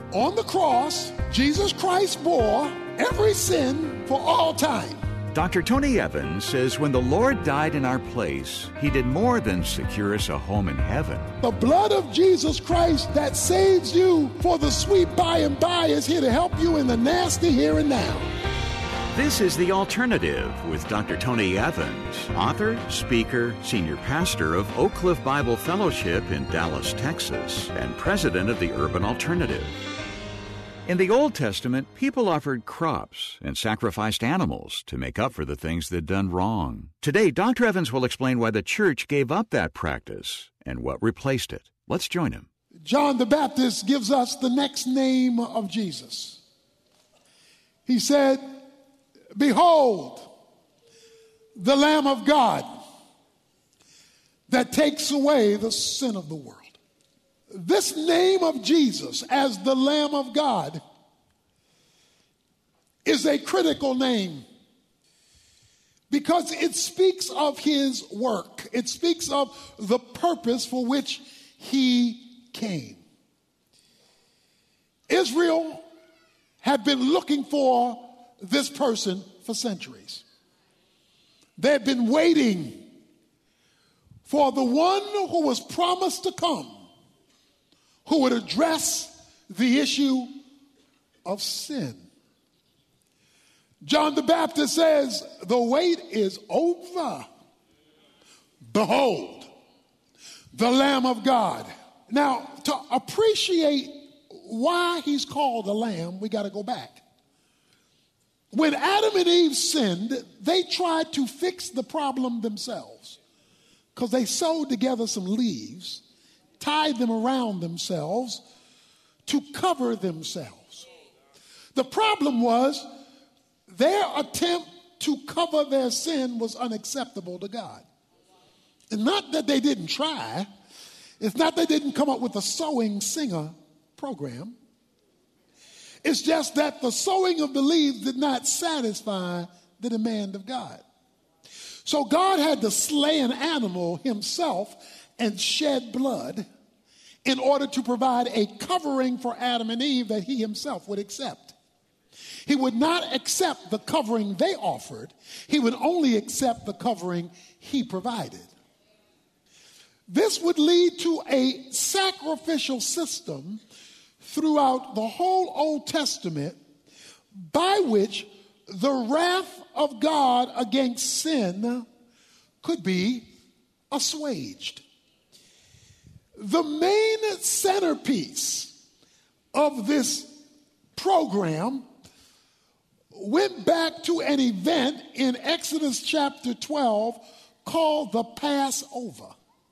On the cross, Jesus Christ bore every sin for all time. Dr. Tony Evans says when the Lord died in our place, he did more than secure us a home in heaven. The blood of Jesus Christ that saves you for the sweet by and by is here to help you in the nasty here and now. This is The Alternative with Dr. Tony Evans, author, speaker, senior pastor of Oak Cliff Bible Fellowship in Dallas, Texas, and president of the Urban Alternative. In the Old Testament, people offered crops and sacrificed animals to make up for the things they'd done wrong. Today, Dr. Evans will explain why the church gave up that practice and what replaced it. Let's join him. John the Baptist gives us the next name of Jesus. He said, "Behold, the Lamb of God that takes away the sin of the world." This name of Jesus as the Lamb of God is a critical name because it speaks of his work. It speaks of the purpose for which he came. Israel had been looking for this person for centuries. They had been waiting for the one who was promised to come, who would address the issue of sin. John the Baptist says, "The wait is over. Behold, the Lamb of God." Now, to appreciate why he's called a lamb, we got to go back. When Adam and Eve sinned, they tried to fix the problem themselves because they sewed together some leaves, tied them around themselves to cover themselves. The problem was their attempt to cover their sin was unacceptable to God. And not that they didn't try. It's not that they didn't come up with a sewing singer program. It's just that the sewing of the leaves did not satisfy the demand of God. So God had to slay an animal himself and shed blood in order to provide a covering for Adam and Eve that he himself would accept. He would not accept the covering they offered. He would only accept the covering he provided. This would lead to a sacrificial system throughout the whole Old Testament by which the wrath of God against sin could be assuaged. The main centerpiece of this program went back to an event in Exodus chapter 12 called the Passover.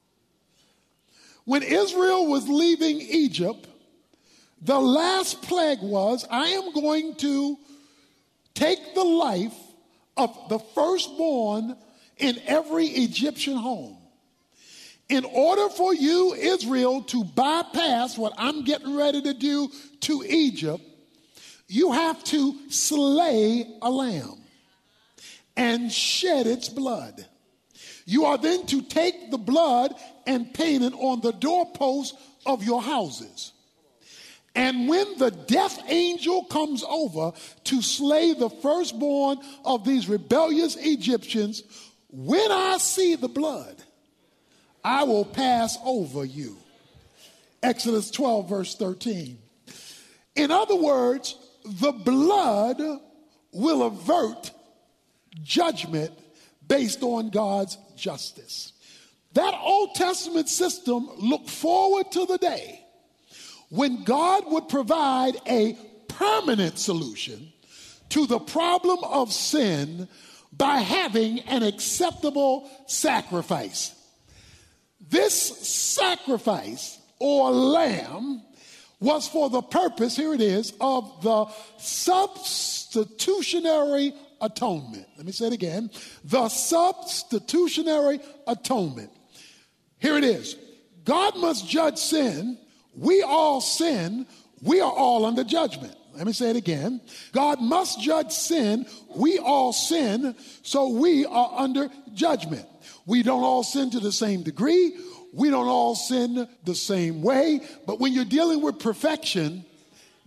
When Israel was leaving Egypt, the last plague was, "I am going to take the life of the firstborn in every Egyptian home. In order for you, Israel, to bypass what I'm getting ready to do to Egypt, you have to slay a lamb and shed its blood. You are then to take the blood and paint it on the doorposts of your houses. And when the death angel comes over to slay the firstborn of these rebellious Egyptians, when I see the blood, I will pass over you." Exodus 12, verse 13. In other words, the blood will avert judgment based on God's justice. That Old Testament system looked forward to the day when God would provide a permanent solution to the problem of sin by having an acceptable sacrifice. This sacrifice or lamb was for the purpose, here it is, of the substitutionary atonement. Let me say it again. The substitutionary atonement. Here it is. God must judge sin. We all sin. We are all under judgment. Let me say it again. God must judge sin. We all sin, so we are under judgment. We don't all sin to the same degree. We don't all sin the same way. But when you're dealing with perfection,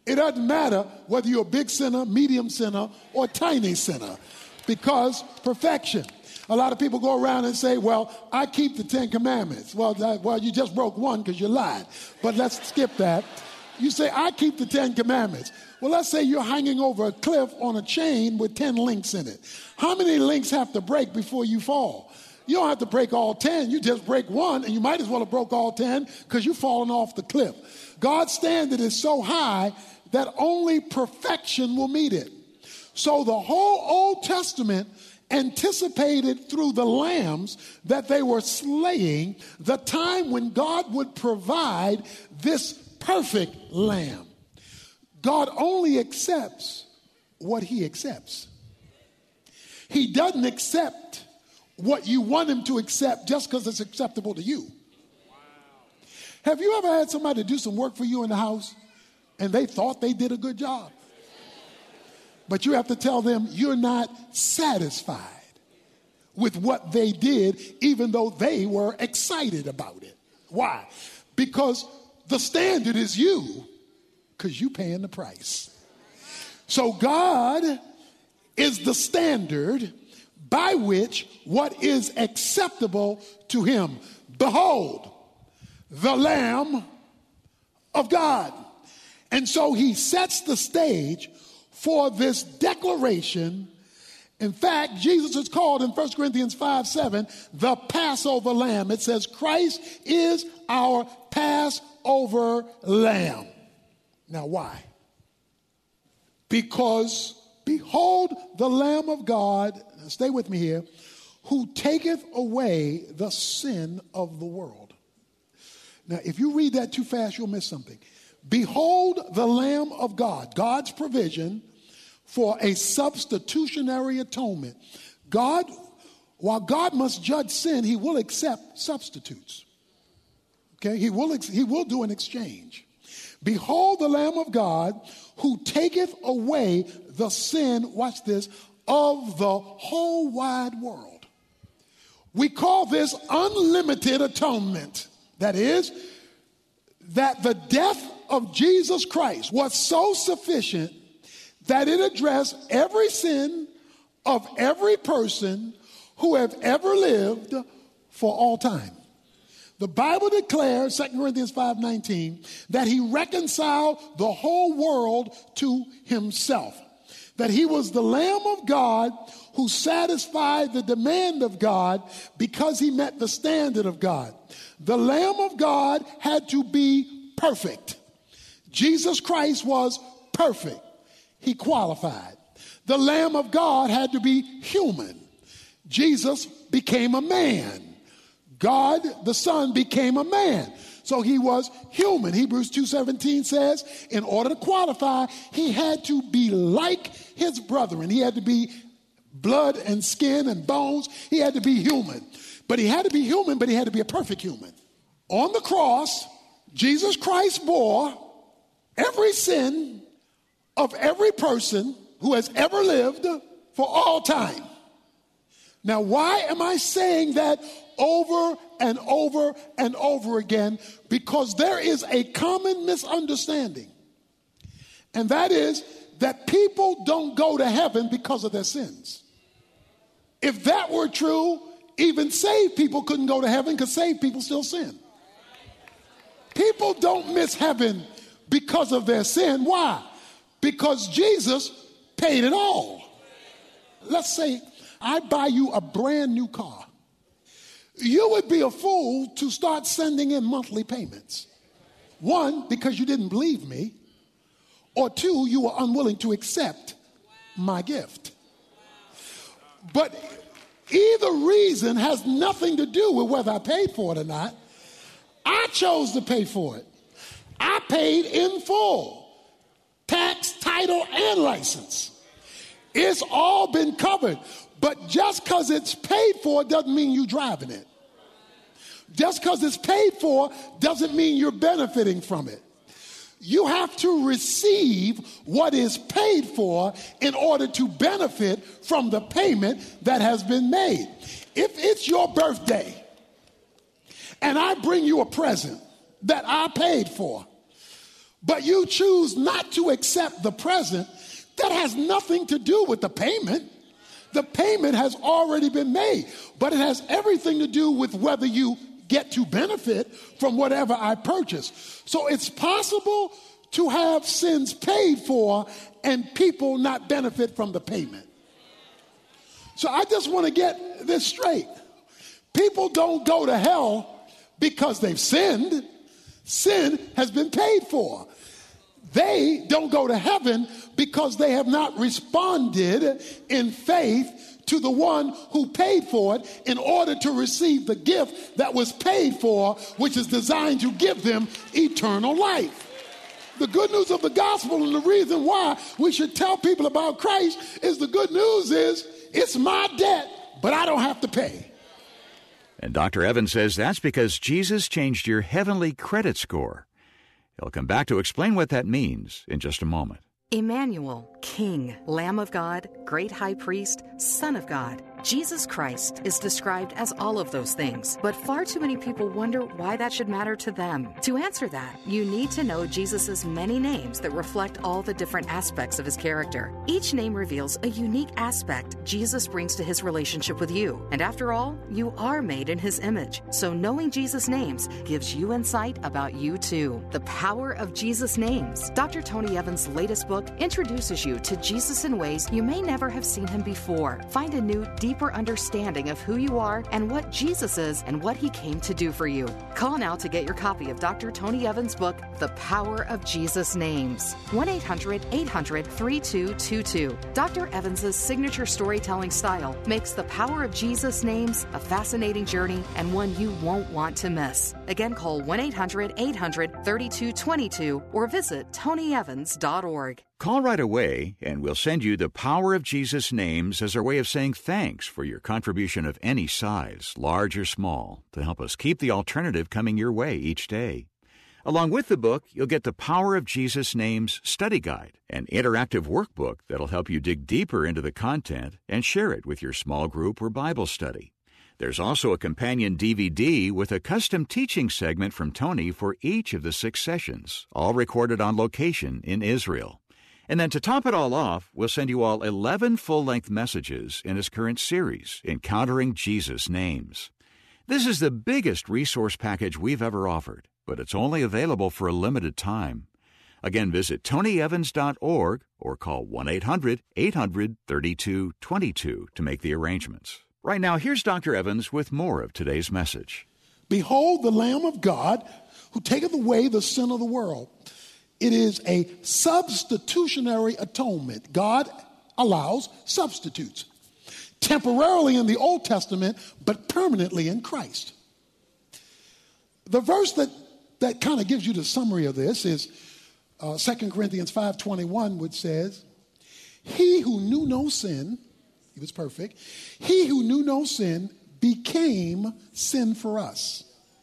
It doesn't matter whether you're a big sinner, medium sinner, or tiny sinner, because perfection. A lot of people go around and say, well, I keep the 10 Commandments. Well, you just broke one because you lied. But let's skip that. You say, I keep the 10 Commandments. Well, let's say you're hanging over a cliff on a chain with 10 links in it. How many links have to break before you fall? You don't have to break all 10. You just break one, and you might as well have broke all 10 because you've fallen off the cliff. God's standard is so high that only perfection will meet it. So the whole Old Testament anticipated through the lambs that they were slaying the time when God would provide this perfect lamb. God only accepts what he accepts. He doesn't accept what you want him to accept just because it's acceptable to you. Wow. Have you ever had somebody do some work for you in the house and they thought they did a good job? But you have to tell them you're not satisfied with what they did, even though they were excited about it. Why? Because the standard is you, because you're paying the price. So God is the standard by which what is acceptable to him. Behold, the Lamb of God. And so he sets the stage for this declaration. In fact, Jesus is called in 1 Corinthians 5:7 the Passover Lamb. It says Christ is our Passover Lamb. Now why? Because behold the Lamb of God, stay with me here, who taketh away the sin of the world. Now if you read that too fast, you'll miss something. Behold the Lamb of God, God's provision for a substitutionary atonement. God, while God must judge sin, he will accept substitutes. Okay, he will do an exchange. Behold the Lamb of God who taketh away the sin, watch this, of the whole wide world. We call this unlimited atonement. That is, that the death of Jesus Christ was so sufficient that it addressed every sin of every person who have ever lived for all time. The Bible declares, 2 Corinthians 5:19, that he reconciled the whole world to himself. That he was the Lamb of God who satisfied the demand of God because he met the standard of God. The Lamb of God had to be perfect. Jesus Christ was perfect. He qualified. The Lamb of God had to be human. Jesus became a man. God, the Son, became a man. So he was human. Hebrews 2:17 says, in order to qualify, he had to be like his brethren. He had to be blood and skin and bones. He had to be human. But he had to be human, but he had to be a perfect human. On the cross, Jesus Christ bore every sin of every person who has ever lived for all time. Now, why am I saying that over and over and over again? Because there is a common misunderstanding. And that is that people don't go to heaven because of their sins. If that were true, even saved people couldn't go to heaven because saved people still sin. People don't miss heaven because of their sin. Why? Because Jesus paid it all. Let's say I buy you a brand new car. You would be a fool to start sending in monthly payments. One, because you didn't believe me. Or two, you were unwilling to accept my gift. But either reason has nothing to do with whether I paid for it or not. I chose to pay for it. I paid in full. Tax, title, and license. It's all been covered. But just because it's paid for doesn't mean you're driving it. Just because it's paid for doesn't mean you're benefiting from it. You have to receive what is paid for in order to benefit from the payment that has been made. If it's your birthday and I bring you a present that I paid for, but you choose not to accept the present, that has nothing to do with the payment. The payment has already been made, but it has everything to do with whether you get to benefit from whatever I purchase. So it's possible to have sins paid for and people not benefit from the payment. So I just want to get this straight. People don't go to hell because they've sinned. Sin has been paid for. They don't go to heaven because they have not responded in faith to the one who paid for it in order to receive the gift that was paid for, which is designed to give them eternal life. The good news of the gospel, and the reason why we should tell people about Christ, is the good news is it's my debt, but I don't have to pay. And Dr. Evans says that's because Jesus changed your heavenly credit score. He'll come back to explain what that means in just a moment. Emmanuel, King, Lamb of God, Great High Priest, Son of God. Jesus Christ is described as all of those things, but far too many people wonder why that should matter to them. To answer that, you need to know Jesus' many names that reflect all the different aspects of his character. Each name reveals a unique aspect Jesus brings to his relationship with you. And after all, you are made in his image. So knowing Jesus' names gives you insight about you too. The Power of Jesus' Names. Dr. Tony Evans' latest book introduces you to Jesus in ways you may never have seen him before. Find a new, deeper understanding of who you are and what Jesus is and what he came to do for you. Call now to get your copy of Dr. Tony Evans' book, The Power of Jesus' Names. 1-800-800-3222. Dr. Evans' signature storytelling style makes The Power of Jesus' Names a fascinating journey and one you won't want to miss. Again, call 1-800-800-3222 or visit tonyevans.org. Call right away, and we'll send you The Power of Jesus' Names as our way of saying thanks for your contribution of any size, large or small, to help us keep the alternative coming your way each day. Along with the book, you'll get the Power of Jesus' Names study guide, an interactive workbook that'll help you dig deeper into the content and share it with your small group or Bible study. There's also a companion DVD with a custom teaching segment from Tony for each of the 6 sessions, all recorded on location in Israel. And then to top it all off, we'll send you all 11 full-length messages in his current series, Encountering Jesus' Names. This is the biggest resource package we've ever offered, but it's only available for a limited time. Again, visit tonyevans.org or call 1-800-800-3222 to make the arrangements. Right now, here's Dr. Evans with more of today's message. Behold the Lamb of God who taketh away the sin of the world. It is a substitutionary atonement. God allows substitutes, temporarily in the Old Testament, but permanently in Christ. The verse that kind of gives you the summary of this is 2 Corinthians 5:21, which says, he who knew no sin, he was perfect, he who knew no sin became sin for us,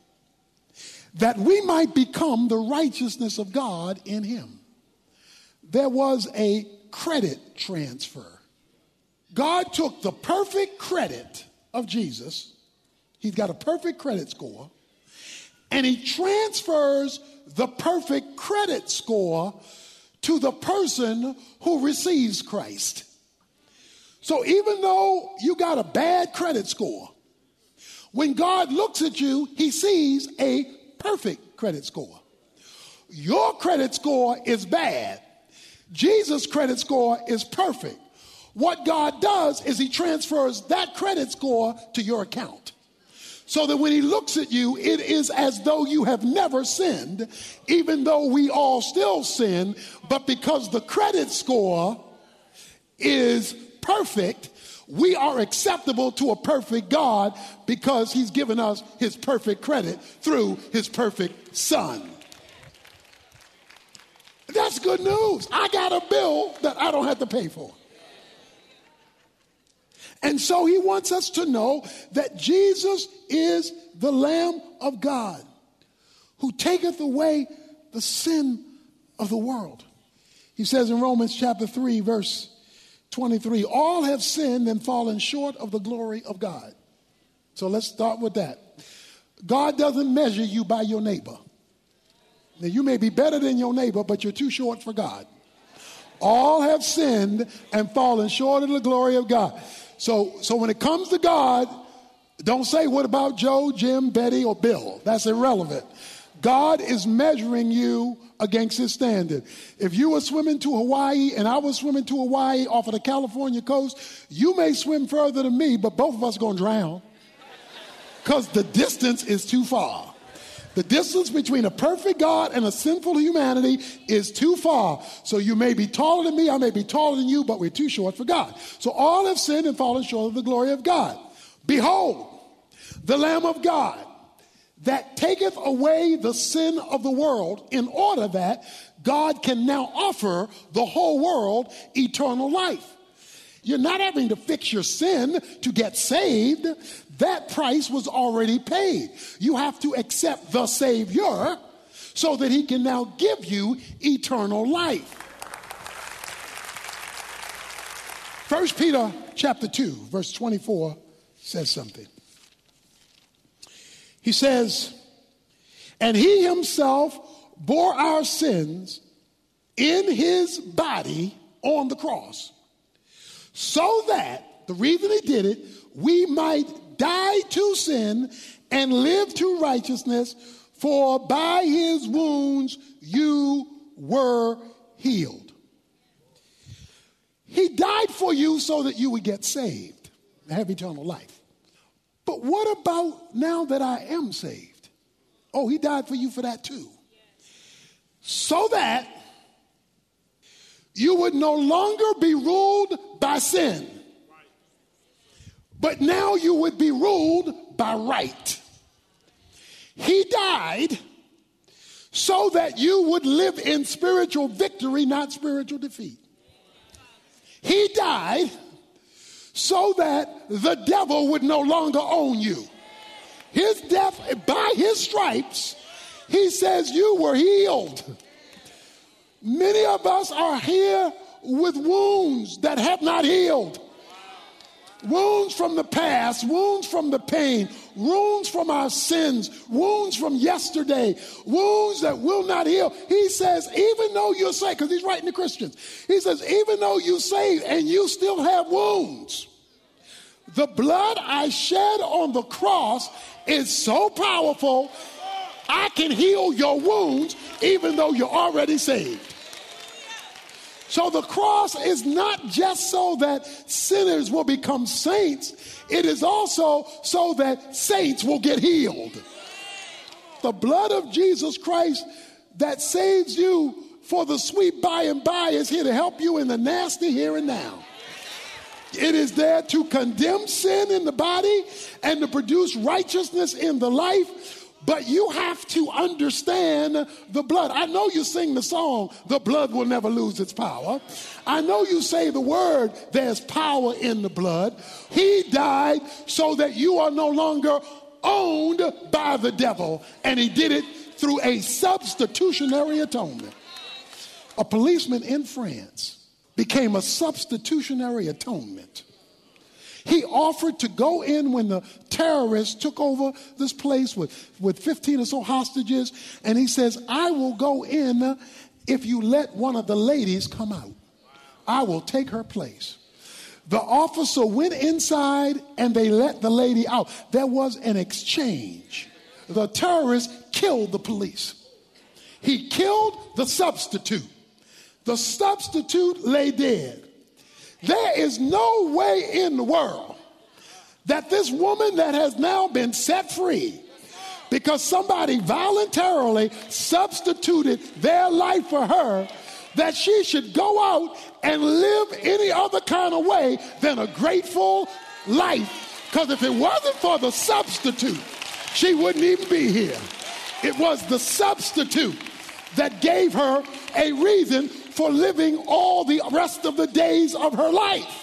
that we might become the righteousness of God in him. There was a credit transfer. God took the perfect credit of Jesus. He's got a perfect credit score. And he transfers the perfect credit score to the person who receives Christ. So even though you got a bad credit score, when God looks at you, he sees a perfect credit score. Your credit score is bad. Jesus' credit score is perfect. What God does is he transfers that credit score to your account, so that when he looks at you, it is as though you have never sinned, even though we all still sin. But because the credit score is perfect, we are acceptable to a perfect God because he's given us his perfect credit through his perfect Son. That's good news. I got a bill that I don't have to pay for. And so he wants us to know that Jesus is the Lamb of God who taketh away the sin of the world. He says in Romans chapter 3, verse 23, all have sinned and fallen short of the glory of God. So let's start with that. God doesn't measure you by your neighbor. Now, you may be better than your neighbor, but you're too short for God. All have sinned and fallen short of the glory of God. So when it comes to God, don't say, what about Joe, Jim, Betty, or Bill? That's irrelevant. God is measuring you against his standard. If you were swimming to Hawaii and I was swimming to Hawaii off of the California coast, you may swim further than me, but both of us are going to drown because the distance is too far. The distance between a perfect God and a sinful humanity is too far. So you may be taller than me, I may be taller than you, but we're too short for God. So all have sinned and fallen short of the glory of God. Behold, the Lamb of God that taketh away the sin of the world, in order that God can now offer the whole world eternal life. You're not having to fix your sin to get saved. That price was already paid. You have to accept the Savior so that he can now give you eternal life. 1 Peter chapter 2, verse 24 says something. He says, and he himself bore our sins in his body on the cross, so that, the reason he did it, we might die to sin and live to righteousness, for by his wounds you were healed. He died for you so that you would get saved and have eternal life. But what about now that I am saved? Oh, he died for you for that too. So that you would no longer be ruled by sin, but now you would be ruled by right. He died so that you would live in spiritual victory, not spiritual defeat. He died so that the devil would no longer own you. His death, by his stripes, he says you were healed. Many of us are here with wounds that have not healed. Wounds from the past, wounds from the pain, wounds from our sins, wounds from yesterday, wounds that will not heal. He says, even though you're saved, because he's writing to Christians, he says, even though you're saved and you still have wounds, the blood I shed on the cross is so powerful, I can heal your wounds even though you're already saved. So the cross is not just so that sinners will become saints. It is also so that saints will get healed. The blood of Jesus Christ that saves you for the sweet by and by is here to help you in the nasty here and now. It is there to condemn sin in the body and to produce righteousness in the life. But you have to understand the blood. I know you sing the song, the blood will never lose its power. I know you say the word, there's power in the blood. He died so that you are no longer owned by the devil. And he did it through a substitutionary atonement. A policeman in France became a substitutionary atonement. He offered to go in when the terrorists took over this place with 15 or so hostages. And he says, I will go in if you let one of the ladies come out. I will take her place. The officer went inside and they let the lady out. There was an exchange. The terrorist killed the police. He killed the substitute. The substitute lay dead. There is no way in the world that this woman that has now been set free because somebody voluntarily substituted their life for her, that she should go out and live any other kind of way than a grateful life. Because if it wasn't for the substitute, she wouldn't even be here. It was the substitute that gave her a reason for living all the rest of the days of her life.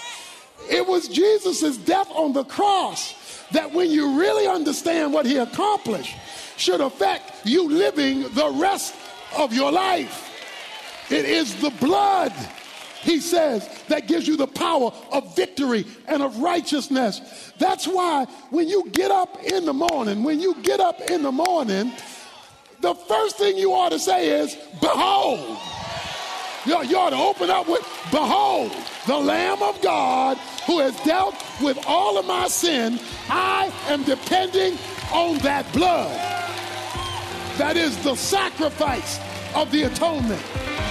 It was Jesus' death on the cross that, when you really understand what he accomplished, should affect you living the rest of your life. It is the blood, he says, that gives you the power of victory and of righteousness. That's why when you get up in the morning, the first thing you ought to say is, behold. You ought to open up with, behold, the Lamb of God who has dealt with all of my sin. I am depending on that blood. That is the sacrifice of the atonement.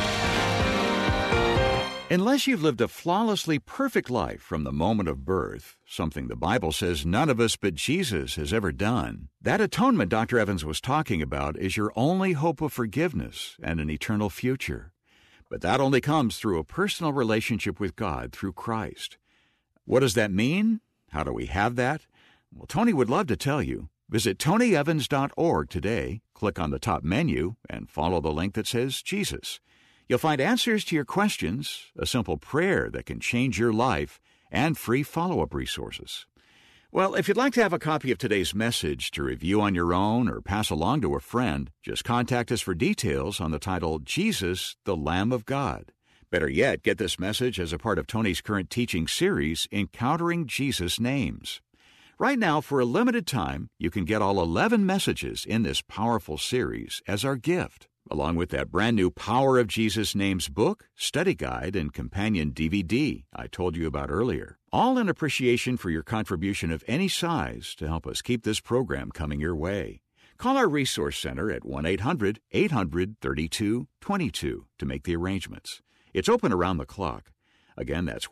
Unless you've lived a flawlessly perfect life from the moment of birth, something the Bible says none of us but Jesus has ever done, that atonement Dr. Evans was talking about is your only hope of forgiveness and an eternal future. But that only comes through a personal relationship with God through Christ. What does that mean? How do we have that? Well, Tony would love to tell you. Visit tonyevans.org today, click on the top menu, and follow the link that says Jesus. You'll find answers to your questions, a simple prayer that can change your life, and free follow-up resources. Well, if you'd like to have a copy of today's message to review on your own or pass along to a friend, just contact us for details on the title, Jesus, the Lamb of God. Better yet, get this message as a part of Tony's current teaching series, Encountering Jesus Names. Right now, for a limited time, you can get all 11 messages in this powerful series as our gift, along with that brand new Power of Jesus Names book, study guide, and companion DVD I told you about earlier. All in appreciation for your contribution of any size to help us keep this program coming your way. Call our Resource Center at 1-800-800-3222 to make the arrangements. It's open around the clock. Again, that's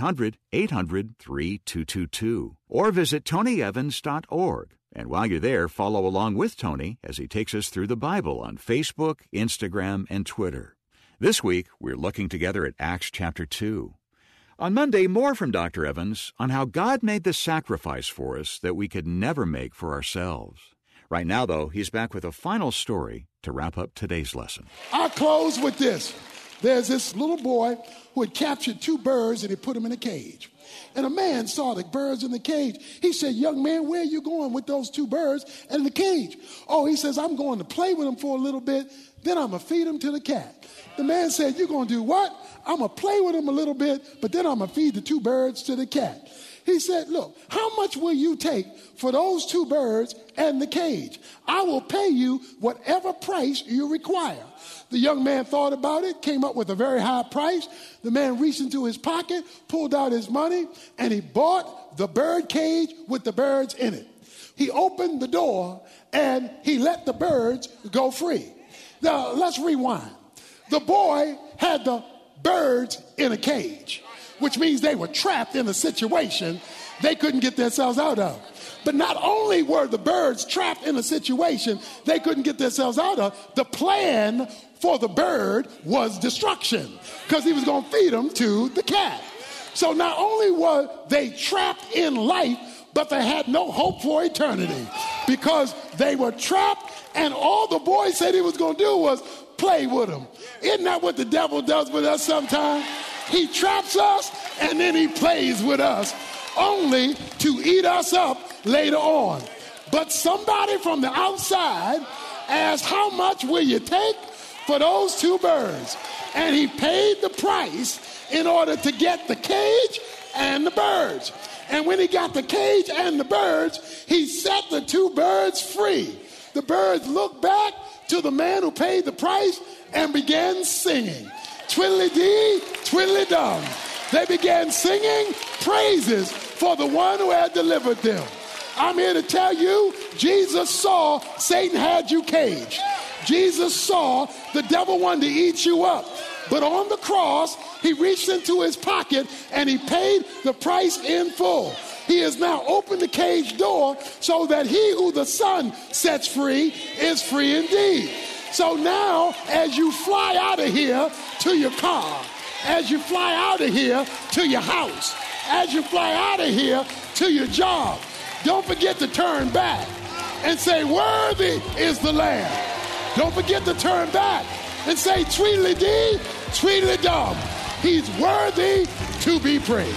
1-800-800-3222. Or visit tonyevans.org. And while you're there, follow along with Tony as he takes us through the Bible on Facebook, Instagram, and Twitter. This week, we're looking together at Acts chapter 2. On Monday, more from Dr. Evans on how God made the sacrifice for us that we could never make for ourselves. Right now, though, he's back with a final story to wrap up today's lesson. I'll close with this. There's this little boy who had captured 2 birds and he put them in a cage. And a man saw the birds in the cage. He said, young man, where are you going with those 2 birds and the cage? Oh, he says, I'm going to play with them for a little bit, then I'm going to feed them to the cat. The man said, you're going to do what? I'm going to play with them a little bit, but then I'm going to feed the 2 birds to the cat. He said, look, how much will you take for those 2 birds and the cage? I will pay you whatever price you require. The young man thought about it, came up with a very high price. The man reached into his pocket, pulled out his money, and he bought the bird cage with the birds in it. He opened the door, and he let the birds go free. Now, let's rewind. The boy had the birds in a cage, which means they were trapped in a situation they couldn't get themselves out of. But not only were the birds trapped in a situation they couldn't get themselves out of, the plan for the bird was destruction, because he was going to feed them to the cat. So not only were they trapped in life, but they had no hope for eternity, because they were trapped, and all the boy said he was going to do was play with them. Isn't that what the devil does with us sometimes? He traps us, and then he plays with us, only to eat us up later on. But somebody from the outside asked, how much will you take for those 2 birds? And he paid the price in order to get the cage and the birds. And when he got the cage and the birds, he set the 2 birds free. The birds looked back to the man who paid the price and began singing. Twiddly-dee, twiddly-dum. They began singing praises for the one who had delivered them. I'm here to tell you, Jesus saw Satan had you caged. Jesus saw the devil wanted to eat you up. But on the cross, he reached into his pocket and he paid the price in full. He has now opened the cage door so that he who the Son sets free is free indeed. So now, as you fly out of here to your car, as you fly out of here to your house, as you fly out of here to your job, don't forget to turn back and say, worthy is the Lamb. Don't forget to turn back and say, tweedly-dee, tweedly-dum. He's worthy to be praised.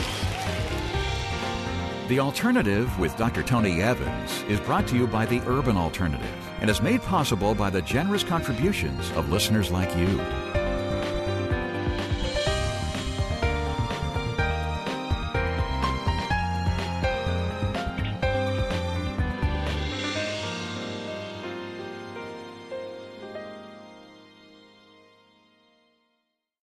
The Alternative with Dr. Tony Evans is brought to you by the Urban Alternative and is made possible by the generous contributions of listeners like you.